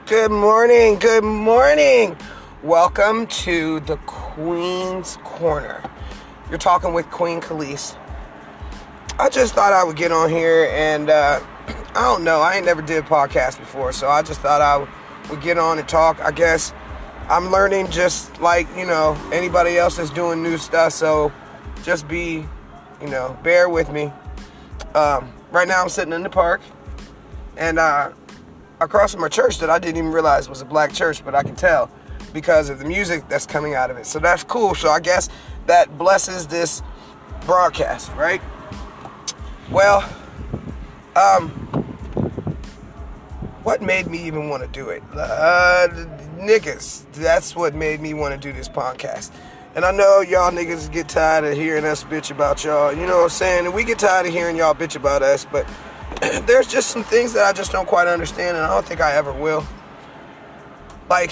Good morning, good morning. Welcome to the Queen's Corner. You're talking with Queen Khalees. I just thought I would get on here and, I don't know, I ain't never did a podcast before, so I just thought I would get on and talk. I guess I'm learning just like, anybody else is doing new stuff, so just bear with me. Right now I'm sitting in the park, and, across from a church that I didn't even realize was a black church, but I can tell because of the music that's coming out of it. So that's cool. So I guess that blesses this broadcast, right? Well, what made me even want to do it? Niggas. That's what made me want to do this podcast. And I know y'all niggas get tired of hearing us bitch about y'all. You know what I'm saying? And we get tired of hearing y'all bitch about us, but there's just some things that I just don't quite understand, and I don't think I ever will. Like,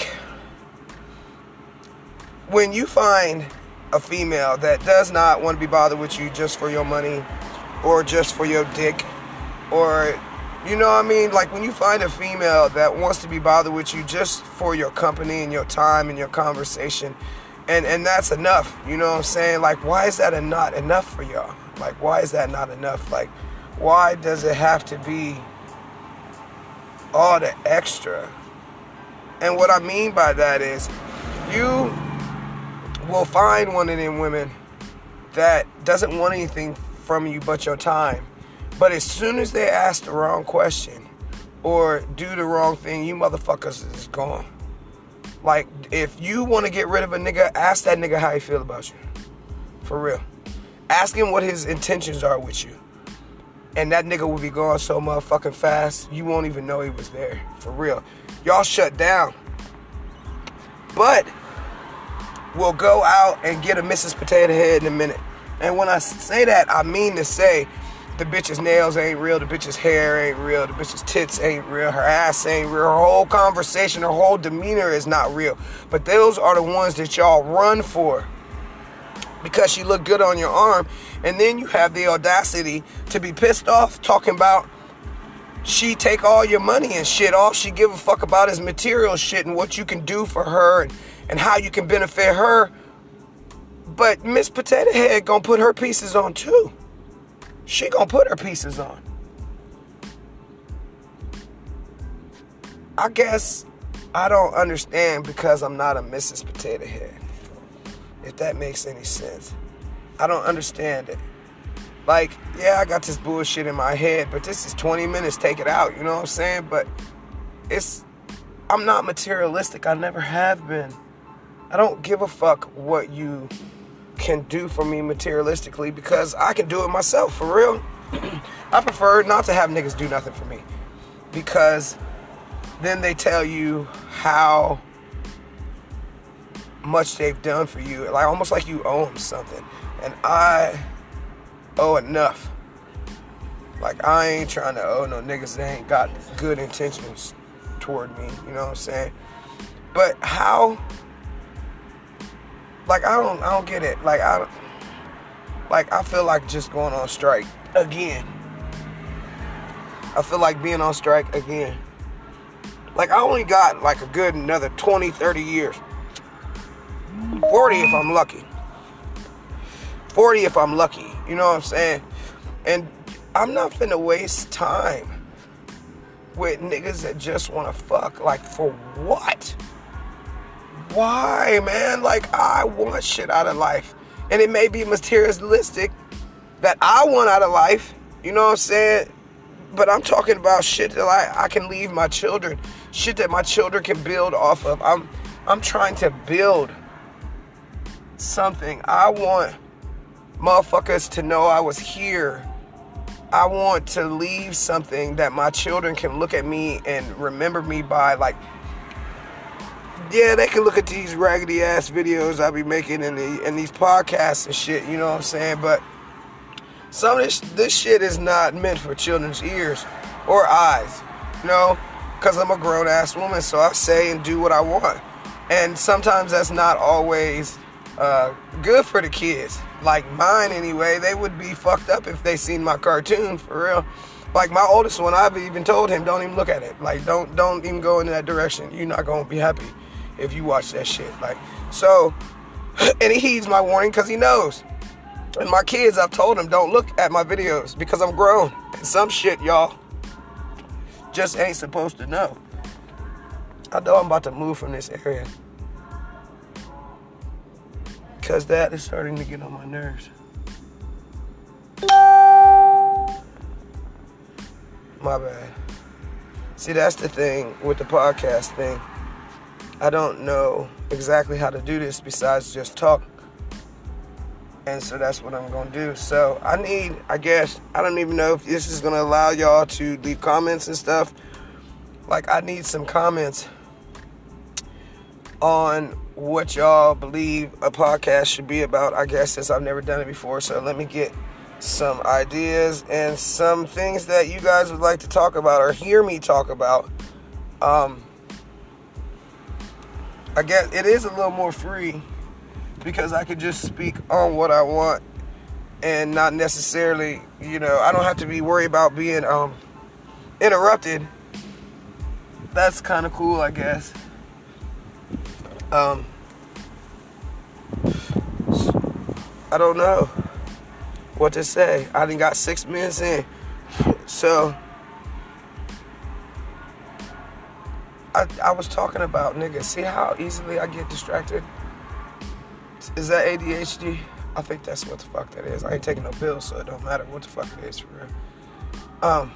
when you find a female that does not want to be bothered with you just for your money or just for your dick, or, you know what I mean? Like, when you find a female that wants to be bothered with you just for your company and your time and your conversation, and that's enough, you know what I'm saying? Like, why is that not enough for y'all? Like, why is that not enough? Like, why does it have to be all the extra? And what I mean by that is, you will find one of them women that doesn't want anything from you but your time. But as soon as they ask the wrong question or do the wrong thing, you motherfuckers is gone. Like, if you want to get rid of a nigga, ask that nigga how he feel about you. For real. Ask him what his intentions are with you. And that nigga will be gone so motherfucking fast, you won't even know he was there. For real. Y'all shut down. But we'll go out and get a Mrs. Potato Head in a minute. And when I say that, I mean to say the bitch's nails ain't real, the bitch's hair ain't real, the bitch's tits ain't real, her ass ain't real, her whole conversation, her whole demeanor is not real. But those are the ones that y'all run for because she look good on your arm. And then you have the audacity to be pissed off talking about she take all your money and shit. All she give a fuck about is material shit and what you can do for her and how you can benefit her. But Miss Potato Head gonna put her pieces on too. She gonna put her pieces on. I guess I don't understand because I'm not a Mrs. Potato Head. If that makes any sense. I don't understand it. Like, yeah, I got this bullshit in my head, but this is 20 minutes, take it out, you know what I'm saying? But I'm not materialistic, I never have been. I don't give a fuck what you can do for me materialistically because I can do it myself, for real. I prefer not to have niggas do nothing for me because then they tell you how much they've done for you, like almost like you owe them something. And I owe enough. Like, I ain't trying to owe no niggas that ain't got good intentions toward me, you know what I'm saying? But how, like, I don't get it. Like, I feel like just going on strike again. I feel like being on strike again. Like, I only got like a good another 20, 30 years. 40 if I'm lucky. 40 if I'm lucky. You know what I'm saying? And I'm not finna waste time with niggas that just wanna fuck. Like, for what? Why, man? Like, I want shit out of life. And it may be materialistic that I want out of life. You know what I'm saying? But I'm talking about shit that I can leave my children. Shit that my children can build off of. I'm trying to build something. I want motherfuckers to know I was here. I want to leave something that my children can look at me and remember me by. Like, yeah, they can look at these raggedy ass videos I be making in these podcasts and shit, you know what I'm saying? But some of this shit is not meant for children's ears or eyes, you know? Because I'm a grown ass woman, so I say and do what I want. And sometimes that's not always good for the kids. Like mine anyway, they would be fucked up if they seen my cartoon, for real. Like my oldest one, I've even told him, don't even look at it. Like don't even go in that direction. You're not gonna be happy if you watch that shit. Like, so, and he heeds my warning because he knows. And my kids, I've told them, don't look at my videos because I'm grown. And some shit, y'all, just ain't supposed to know. I know I'm about to move from this area because that is starting to get on my nerves. My bad. See, that's the thing with the podcast thing. I don't know exactly how to do this besides just talk. And so that's what I'm going to do. So I don't even know if this is going to allow y'all to leave comments and stuff. Like, I need some comments on what y'all believe a podcast should be about, I guess, since I've never done it before. So let me get some ideas and some things that you guys would like to talk about or hear me talk about. I guess it is a little more free because I could just speak on what I want and not necessarily, I don't have to be worried about being interrupted. That's kind of cool, I guess. I don't know what to say. I done got 6 minutes in. So I was talking about niggas. See how easily I get distracted? Is that ADHD? I think that's what the fuck that is. I ain't taking no pills, so it don't matter what the fuck it is for real.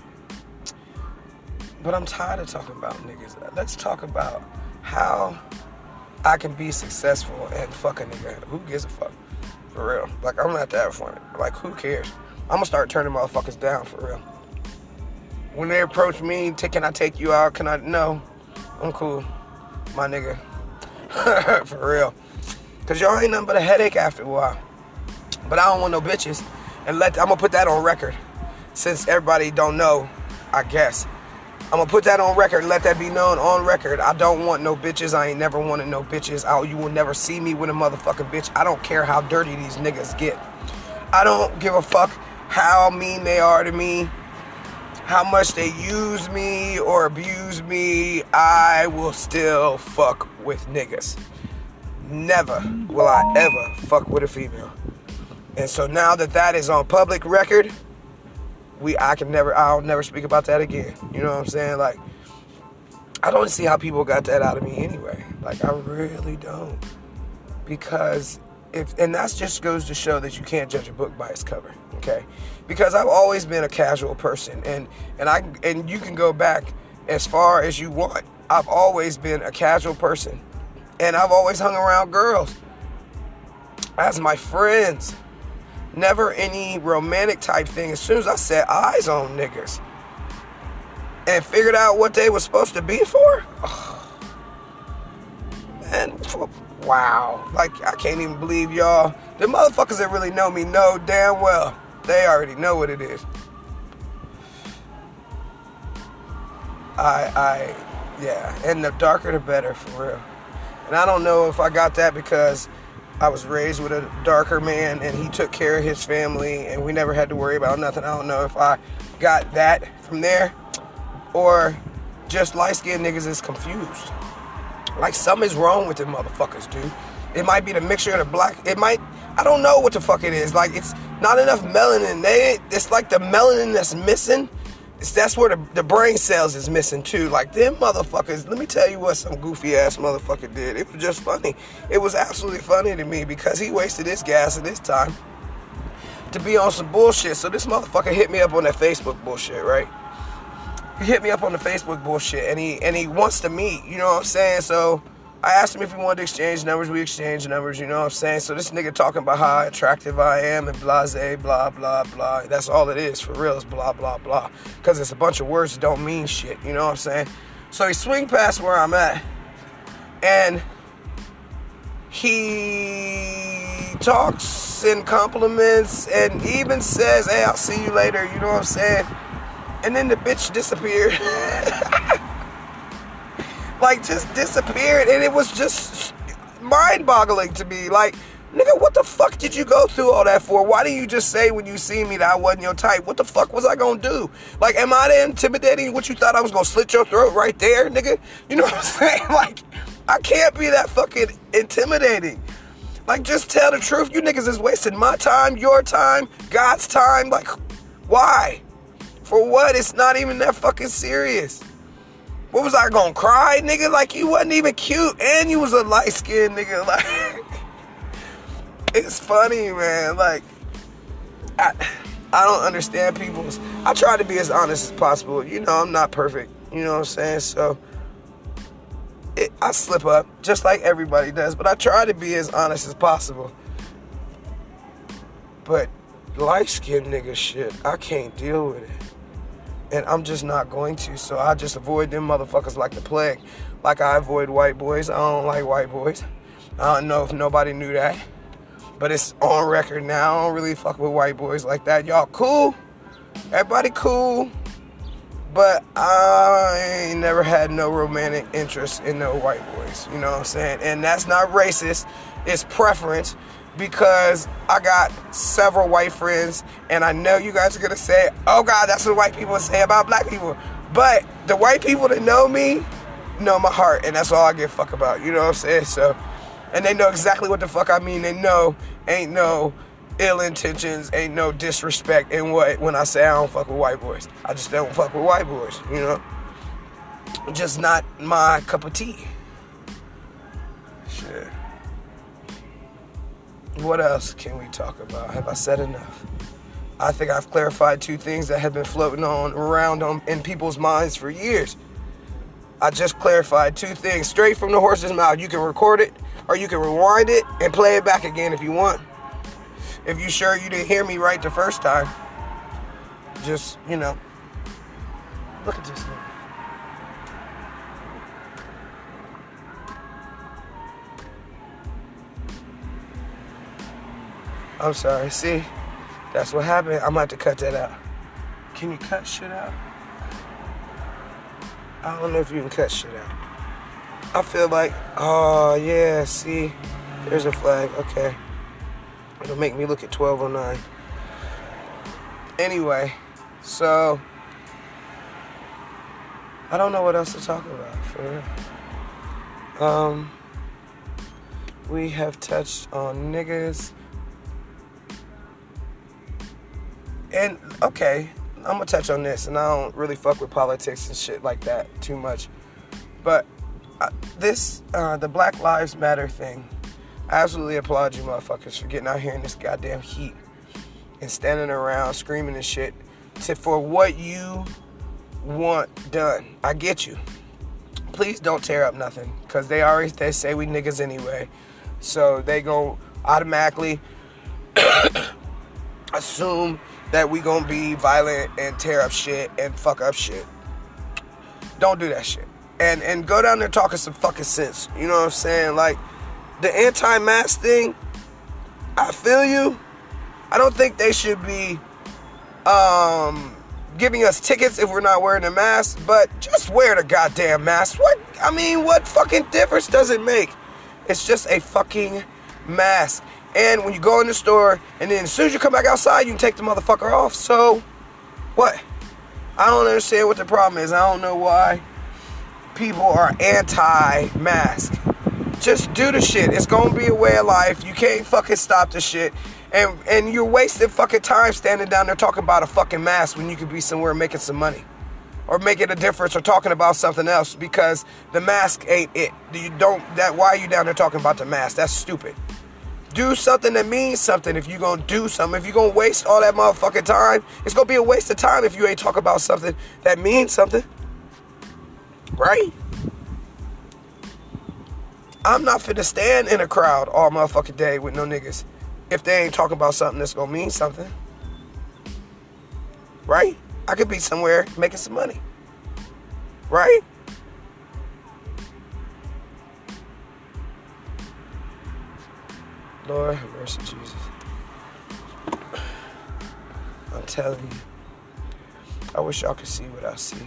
But I'm tired of talking about niggas. Let's talk about how I can be successful and fuck a nigga. Who gives a fuck? For real. Like, I'm not that funny. Like, who cares? I'm gonna start turning motherfuckers down, for real. When they approach me, can I take you out? Can I? No. I'm cool, my nigga. For real. Because y'all ain't nothing but a headache after a while. But I don't want no bitches. And I'm gonna put that on record. Since everybody don't know, I guess. I'm gonna put that on record and let that be known on record. I don't want no bitches. I ain't never wanted no bitches. You will never see me with a motherfucking bitch. I don't care how dirty these niggas get. I don't give a fuck how mean they are to me, how much they use me or abuse me. I will still fuck with niggas. Never will I ever fuck with a female. And so now that is on public record, I'll never speak about that again. You know what I'm saying? Like, I don't see how people got that out of me anyway. Like, I really don't. Because and that just goes to show that you can't judge a book by its cover, okay? Because I've always been a casual person, and you can go back as far as you want. I've always been a casual person, and I've always hung around girls as my friends. Never any romantic type thing. As soon as I set eyes on niggas and figured out what they were supposed to be for, man, wow. Like, I can't even believe y'all. The motherfuckers that really know me know damn well. They already know what it is. Yeah, and the darker the better, for real. And I don't know if I got that because I was raised with a darker man and he took care of his family and we never had to worry about nothing. I don't know if I got that from there or just light-skinned niggas is confused. Like, something's wrong with them motherfuckers, dude. It might be the mixture of the black. I don't know what the fuck it is. Like, it's not enough melanin. It's like the melanin that's missing. That's where the brain cells is missing too. Like, them motherfuckers, let me tell you what some goofy ass motherfucker did. It was just funny. It was absolutely funny to me because he wasted his gas and his time to be on some bullshit. So this motherfucker hit me up on that Facebook bullshit, right? He hit me up on the Facebook bullshit and he wants to meet, you know what I'm saying? So I asked him if he wanted to exchange numbers. We exchanged numbers, you know what I'm saying? So this nigga talking about how attractive I am and blase, blah, blah, blah. That's all it is, for real, is blah, blah, blah. Because it's a bunch of words that don't mean shit, you know what I'm saying? So he swing past where I'm at, and he talks and compliments and even says, hey, I'll see you later, you know what I'm saying? And then the bitch disappeared. Like, just disappeared, and it was just mind-boggling to me. Like, Nigga, what the fuck did you go through all that for? Why didn't you just say when you see me that I wasn't your type? What the fuck was I gonna do? Like, am I that intimidating? What you thought I was gonna slit your throat right there, nigga? You know what I'm saying? Like, I can't be that fucking intimidating. Like, just tell the truth. You niggas is wasting my time, your time, God's time. Like, why? For what? It's not even that fucking serious. What was I gonna cry, nigga? Like, you wasn't even cute and you was a light-skinned nigga. Like, it's funny, man. Like, I don't understand people's... I try to be as honest as possible. You know, I'm not perfect. You know what I'm saying? So, I slip up, just like everybody does. But I try to be as honest as possible. But light-skinned nigga shit, I can't deal with it. And I'm just not going to. So I just avoid them motherfuckers like the plague. Like I avoid white boys. I don't like white boys. I don't know if nobody knew that. But it's on record now. I don't really fuck with white boys like that. Y'all cool. Everybody cool. But I ain't never had no romantic interest in no white boys. You know what I'm saying? And that's not racist. It's preference. Because I got several white friends, and I know you guys are going to say, oh God, that's what white people say about black people. But the white people that know me know my heart, and that's all I give a fuck about. You know what I'm saying? So, and they know exactly what the fuck I mean. They know ain't no ill intentions, ain't no disrespect in what when I say I don't fuck with white boys. I just don't fuck with white boys, you know? Just not my cup of tea. Shit. What else can we talk about? Have I said enough? I think I've clarified two things that have been floating around in people's minds for years. I just clarified two things straight from the horse's mouth. You can record it, or you can rewind it and play it back again if you want. If you're sure you didn't hear me right the first time, just, you know, look at this thing. I'm sorry, see? That's what happened. I'm about to cut that out. Can you cut shit out? I don't know if you can cut shit out. I feel like, oh yeah, see? There's a flag, okay. It'll make me look at 12:09. Anyway, so, I don't know what else to talk about, for real. We have touched on niggas. And, okay, I'm gonna touch on this, and I don't really fuck with politics and shit like that too much. But the Black Lives Matter thing, I absolutely applaud you motherfuckers for getting out here in this goddamn heat and standing around screaming and shit for what you want done. I get you. Please don't tear up nothing, because they say we niggas anyway. So they gon' automatically assume that we gonna be violent and tear up shit and fuck up shit. Don't do that shit. And go down there talking some fucking sense. You know what I'm saying? Like, the anti-mask thing, I feel you. I don't think they should be giving us tickets if we're not wearing a mask, but just wear the goddamn mask. What fucking difference does it make? It's just a fucking mask. And when you go in the store, and then as soon as you come back outside, you can take the motherfucker off. So, what? I don't understand what the problem is. I don't know why people are anti-mask. Just do the shit. It's gonna be a way of life. You can't fucking stop the shit. And you're wasting fucking time standing down there talking about a fucking mask when you could be somewhere making some money. Or making a difference or talking about something else, because the mask ain't it. Why are you down there talking about the mask? That's stupid. Do something that means something if you're going to do something. If you're going to waste all that motherfucking time, it's going to be a waste of time if you ain't talk about something that means something. Right? I'm not finna stand in a crowd all motherfucking day with no niggas if they ain't talking about something that's going to mean something. Right? I could be somewhere making some money. Right? Lord have mercy, Jesus. I'm telling you. I wish y'all could see what I see.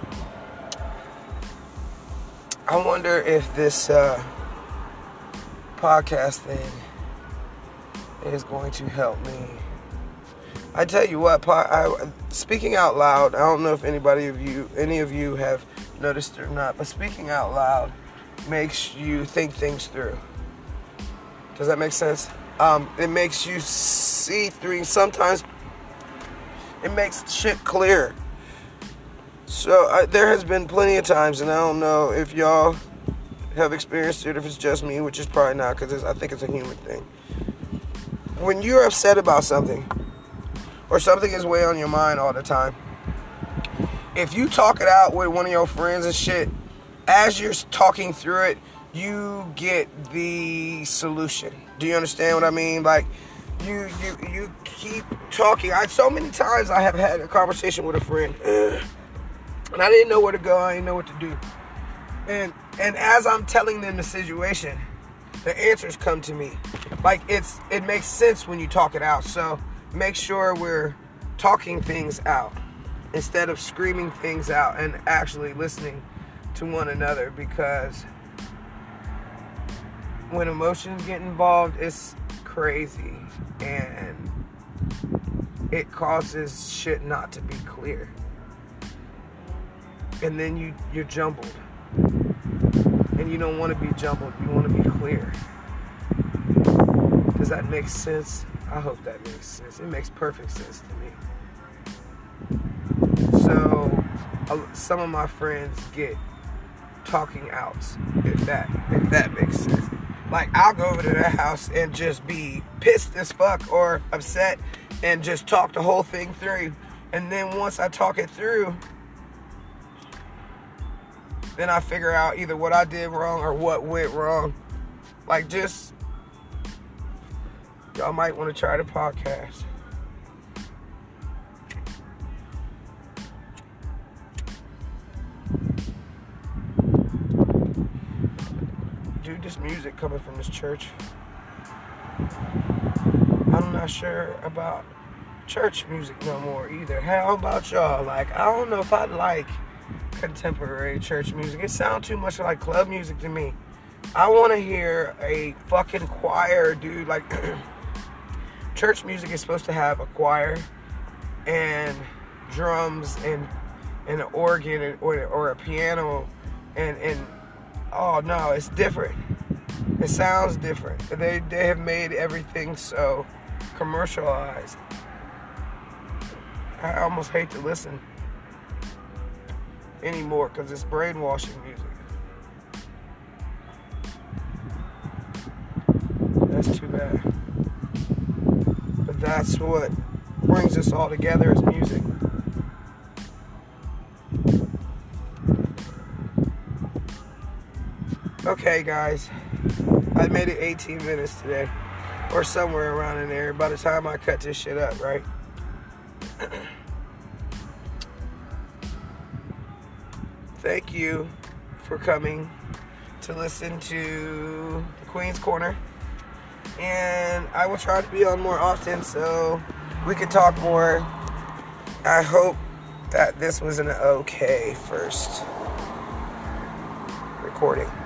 I wonder if this podcast thing is going to help me. I tell you what, speaking out loud, I don't know if any of you have noticed it or not, but speaking out loud makes you think things through. Does that make sense? It makes you see through. Sometimes it makes shit clear. So there has been plenty of times, and I don't know if y'all have experienced it, if it's just me, which is probably not, because I think it's a human thing. When you're upset about something, or something is weighing on your mind all the time, if you talk it out with one of your friends and shit, as you're talking through it, you get the solution. Do you understand what I mean? Like, you keep talking. So many times I have had a conversation with a friend, and I didn't know where to go. I didn't know what to do. And as I'm telling them the situation, the answers come to me. Like, it makes sense when you talk it out. So make sure we're talking things out instead of screaming things out, and actually listening to one another, because when emotions get involved, it's crazy, and it causes shit not to be clear, and then you're jumbled, and you don't want to be jumbled. You want to be clear. Does that make sense? I hope that makes sense. It makes perfect sense to me. So some of my friends get talking outs, if that makes sense. Like, I'll go over to their house and just be pissed as fuck or upset and just talk the whole thing through. And then once I talk it through, then I figure out either what I did wrong or what went wrong. Like, just, y'all might want to try the podcast. Dude, this music coming from this church, I'm not sure about church music no more either. How about y'all? Like, I don't know if I like contemporary church music. It sounds too much like club music to me. I want to hear a fucking choir, dude. Like, church music is supposed to have a choir and drums and an organ or a piano and oh no, it's different. It sounds different. They have made everything so commercialized. I almost hate to listen anymore because it's brainwashing music. That's too bad. But that's what brings us all together, is music. Okay, guys, I made it 18 minutes today, or somewhere around in there by the time I cut this shit up, right? Thank you for coming to listen to the Queen's Corner, and I will try to be on more often so we can talk more. I hope that this was an okay first recording.